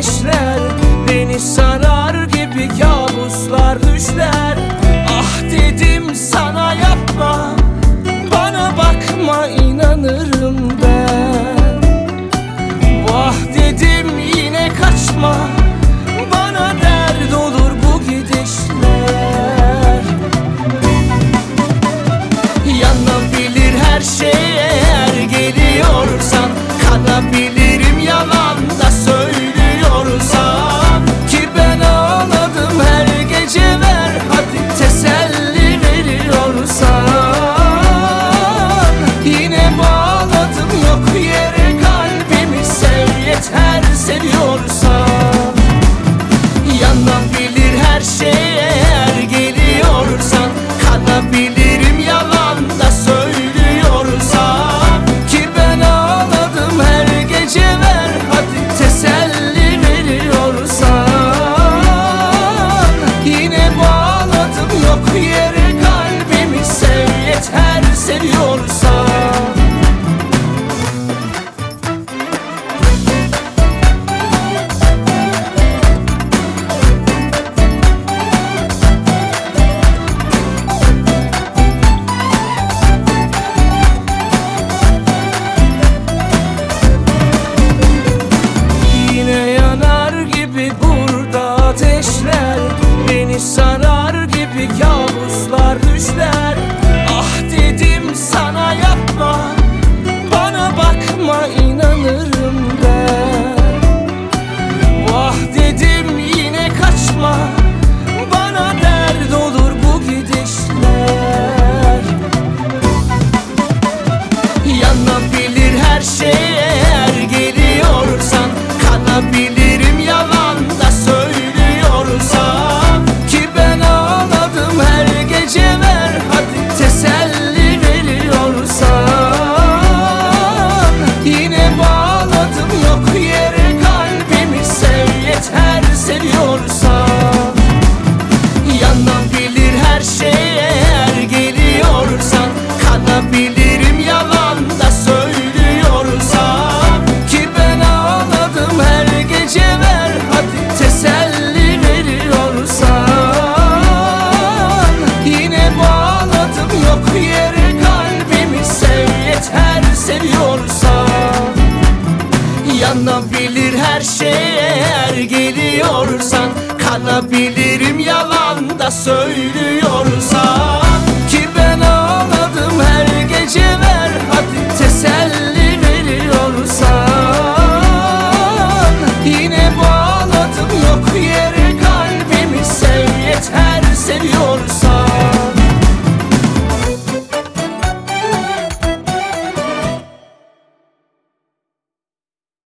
ateşler beni sarar gibi, kabuslar düşler. Ah dedim sana yapma, bana bakma, inanırım ben. Vah dedim yine kaçma, bana dert olur bu gidişler. Yanabilir her şey eğer geliyorsan, kanabilirim yalan da söylüyorsan. Ki ben ağladım her gece, ver hadi teselli veriyorsan. Yine bağladım yok yere kalbimi, sev yeter seviyorsan. Yanabilir her şey eğer geliyorsan, kanabilirim yalan da söylüyorsan. Ki ben ağladım her gece, ver hadi teselli veriyorsan. Yine bağladım yok yere kalbimi, sev yeter seviyorsan. Beni sarar gibi, kabuslar düşler. Ah dedim sana yapma, bana bakma, inanırım ben. Vah dedim yine kaçma, bana dert olur bu gidişler. Yanabilir her şey eğer geliyorsan, kanabilirim yalan da söylüyorsan. Ki ben ağladım her gece, ver hadi teselli veriyorsan. Yine bağladım yok yere kalbimi, sev yeter seviyorsan. Yanabilir her şey eğer geliyorsan, kanabilirim yalan da söylüyorsan. Ki ben ağladım her gece, ver hadi teselli veriyorsan. Yine bağladım yok yere kalbimi, sev yeter seviyorsan. Yanabilir her şey eğer geliyorsan, kanabilirim yalan da söylüyorsan.